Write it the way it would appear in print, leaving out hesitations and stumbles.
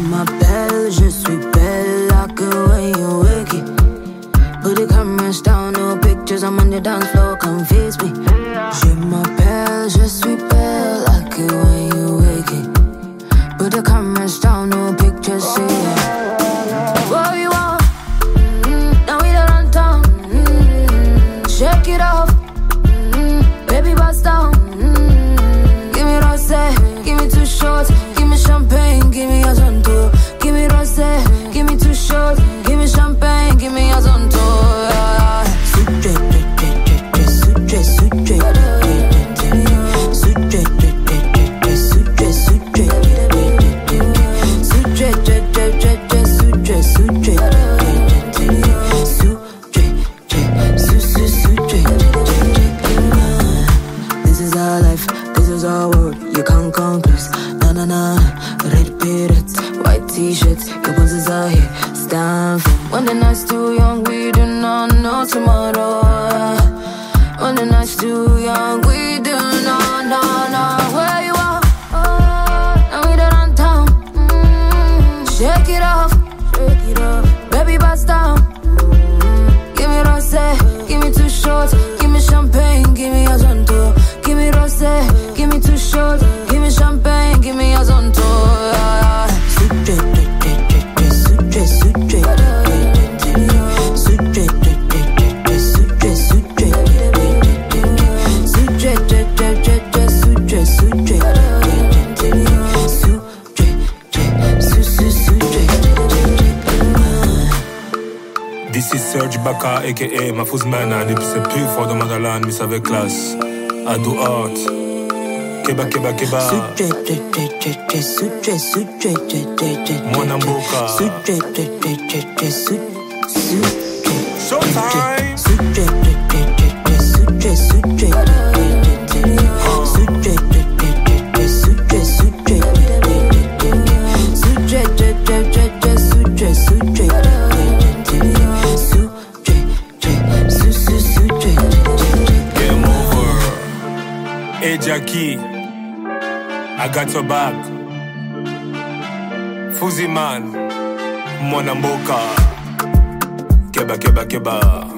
m'appelle, je suis belle, like when you wake it. Put the cameras down, no pictures, I'm on the dance floor, come face me. Je m'appelle, je suis belle, like when you wake it. Put the cameras down, no pictures, say yeah. What you want? Now we done on town. Shake it off. Baby, bust down. Give me rosé, give me 2 shots. Give me champagne, give me a zonto. Give me rosé, give me 2 shots. Give me champagne, give me a zonto. This is our life, this is our world. You can't come close. Na na na, red periods, white t-shirts. Your poses are here, stand firm. When the night's too young, we do not know tomorrow. When the night's too young, we do not know where you are. Now we done on town. Shake it off, baby, bust down. Give me rosé, give me 2 shots. Give me champagne, give me a zonto. Give me rosé, give me 2 shots. Give me champagne, give me a zonto. This is Serge Baka, a.k.a. Mafuzman, and it's a plus fort de Madaland, mais avec classe. I do art. Keba, keba, keba. Mwanamboka. Showtime. Hey Jackie, I got your back. Fuzi man, Mwanamboka. Keba, keba, keba.